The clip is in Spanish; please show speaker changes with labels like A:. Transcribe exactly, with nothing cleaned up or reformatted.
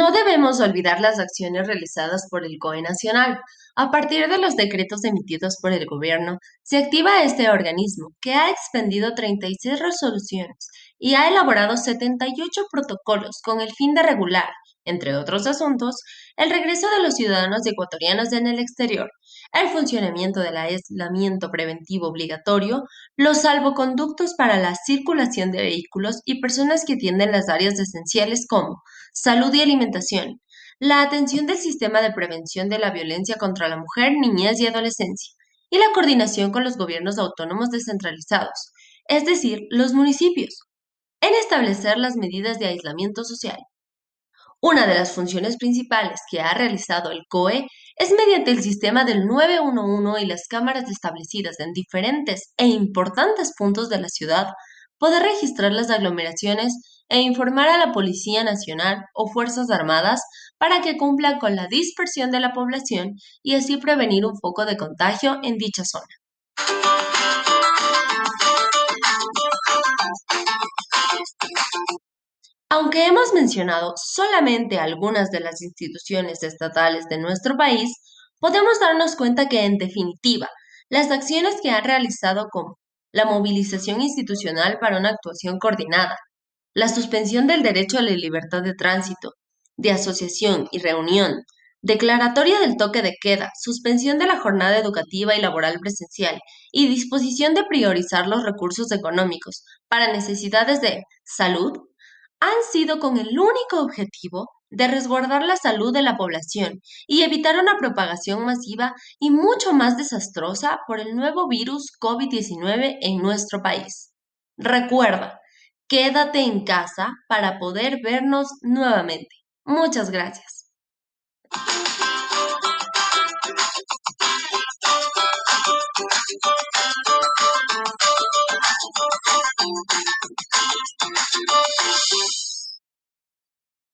A: No debemos olvidar las acciones realizadas por el C O E nacional. A partir de los decretos emitidos por el gobierno, se activa este organismo, que ha expendido treinta y seis resoluciones y ha elaborado setenta y ocho protocolos con el fin de regular, entre otros asuntos, el regreso de los ciudadanos ecuatorianos en el exterior, el funcionamiento del aislamiento preventivo obligatorio, los salvoconductos para la circulación de vehículos y personas que atienden las áreas esenciales como salud y alimentación, la atención del sistema de prevención de la violencia contra la mujer, niñez y adolescencia, y la coordinación con los gobiernos autónomos descentralizados, es decir, los municipios, en establecer las medidas de aislamiento social. Una de las funciones principales que ha realizado el C O E es mediante el sistema del nueve uno uno y las cámaras establecidas en diferentes e importantes puntos de la ciudad, poder registrar las aglomeraciones e informar a la Policía Nacional o Fuerzas Armadas para que cumplan con la dispersión de la población y así prevenir un foco de contagio en dicha zona. Aunque hemos mencionado solamente algunas de las instituciones estatales de nuestro país, podemos darnos cuenta que, en definitiva, las acciones que han realizado como la movilización institucional para una actuación coordinada, la suspensión del derecho a la libertad de tránsito, de asociación y reunión, declaratoria del toque de queda, suspensión de la jornada educativa y laboral presencial y disposición de priorizar los recursos económicos para necesidades de salud, han sido con el único objetivo de resguardar la salud de la población y evitar una propagación masiva y mucho más desastrosa por el nuevo virus COVID diecinueve en nuestro país. Recuerda, quédate en casa para poder vernos nuevamente. Muchas gracias.